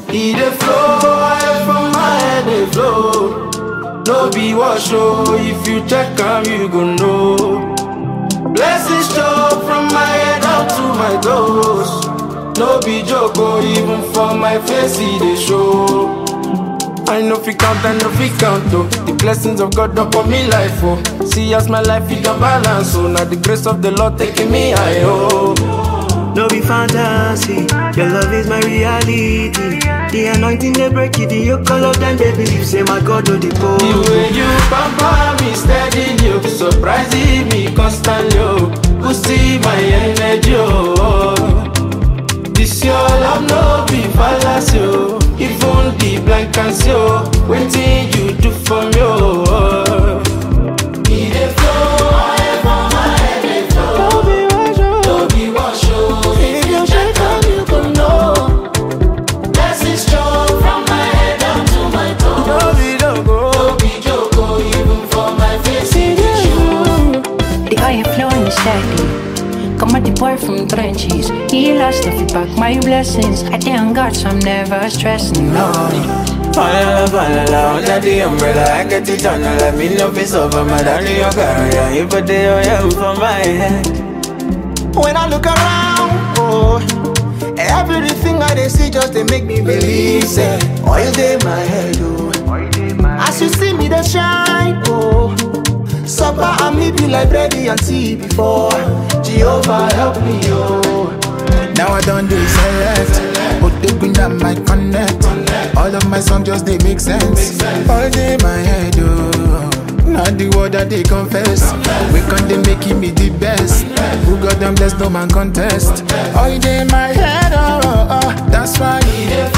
He dey flow, I from my head dey flow. No be wash oh, if you check am you go know. Blessings show from my head up to my toes. No be joke oh, even for my face he dey show. I know fi count, I know fi count oh. The blessings of God upon me life oh. See as my life it don't balance oh. Now the grace of the Lord taking me high oh. No be fantasy, your love is my reality. The anointing they break it, the yoke all of them they believe. Say my God do the poor. The way you pamper me steady, you surprising me constantly oh. Who see my energy oh. This your love no be fallacy oh. Even the blind can see oh. Waiting you do for me oh. He dey flow, I from my head dey flow. No be wash oh. If you check am you go know. Blessings strong from my head down to my toes. No be joke oh. Even for my face it dey show. The oil flowing steady. Come at the boy from trenches. He lost if you back my blessings. I thank God so I'm never stressing, no. Fall under the umbrella. I get it on, let me know if it's over. My daddy, your career, you put the oil for my head. When I look around, oh, everything I dey see just they make me believe. Say, oil dey my head, oh. As you see me, they shine, oh. Supper and me be like bready and tea before. Jehovah help me, oh. Now I don't do select, but they bring that my connect. All of my songs just they make sense. All day my head, oh. Not the word that they confess. We can't they making me the best. Who got them blessed, no man contest. All day my head, oh, oh, oh. That's why.